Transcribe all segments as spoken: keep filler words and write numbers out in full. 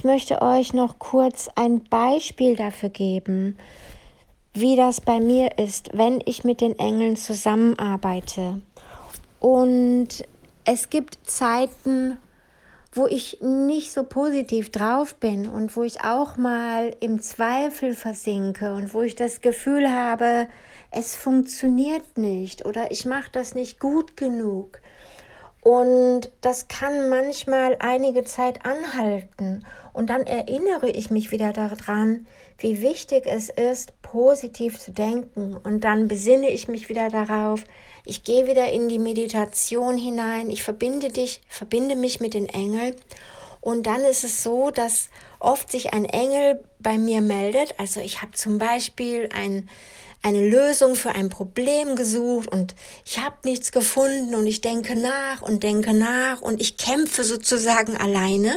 Ich möchte euch noch kurz ein Beispiel dafür geben, wie das bei mir ist, wenn ich mit den Engeln zusammenarbeite. Und es gibt Zeiten, wo ich nicht so positiv drauf bin und wo ich auch mal im Zweifel versinke und wo ich das Gefühl habe, es funktioniert nicht oder ich mache das nicht gut genug. Und das kann manchmal einige Zeit anhalten. Und dann erinnere ich mich wieder daran, wie wichtig es ist, positiv zu denken. Und dann besinne ich mich wieder darauf. Ich gehe wieder in die Meditation hinein. Ich verbinde dich, verbinde mich mit den Engeln. Und dann ist es so, dass oft sich ein Engel bei mir meldet. Also ich habe zum Beispiel ein eine Lösung für ein Problem gesucht und ich habe nichts gefunden und ich denke nach und denke nach und ich kämpfe sozusagen alleine.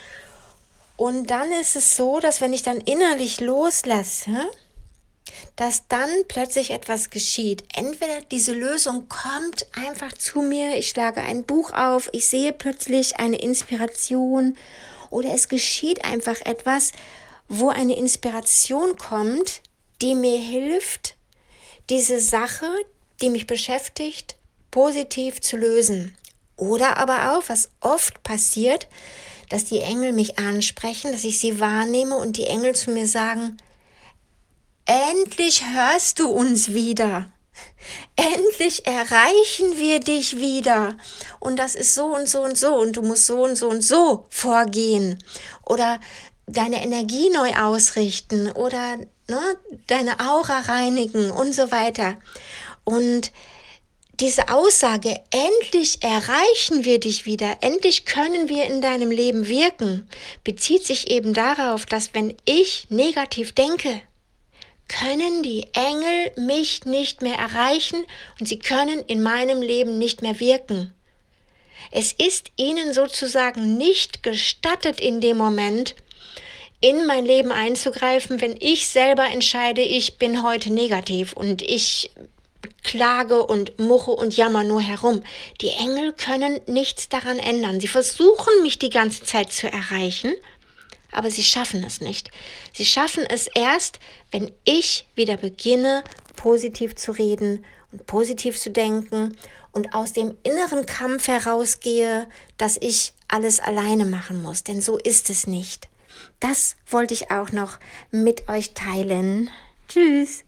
Und dann ist es so, dass wenn ich dann innerlich loslasse, dass dann plötzlich etwas geschieht. Entweder diese Lösung kommt einfach zu mir, ich schlage ein Buch auf, ich sehe plötzlich eine Inspiration oder es geschieht einfach etwas, wo eine Inspiration kommt, die mir hilft, diese Sache, die mich beschäftigt, positiv zu lösen. Oder aber auch, was oft passiert, dass die Engel mich ansprechen, dass ich sie wahrnehme und die Engel zu mir sagen, endlich hörst du uns wieder. Endlich erreichen wir dich wieder. Und das ist so und so und so und du musst so und so und so vorgehen. Oder deine Energie neu ausrichten oder ne, deine Aura reinigen und so weiter. Und diese Aussage, endlich erreichen wir dich wieder, endlich können wir in deinem Leben wirken, bezieht sich eben darauf, dass wenn ich negativ denke, können die Engel mich nicht mehr erreichen und sie können in meinem Leben nicht mehr wirken. Es ist ihnen sozusagen nicht gestattet in dem Moment, in mein Leben einzugreifen, wenn ich selber entscheide, ich bin heute negativ und ich klage und muche und jammer nur herum. Die Engel können nichts daran ändern. Sie versuchen, mich die ganze Zeit zu erreichen, aber sie schaffen es nicht. Sie schaffen es erst, wenn ich wieder beginne, positiv zu reden und positiv zu denken und aus dem inneren Kampf herausgehe, dass ich alles alleine machen muss. Denn so ist es nicht. Das wollte ich auch noch mit euch teilen. Tschüss.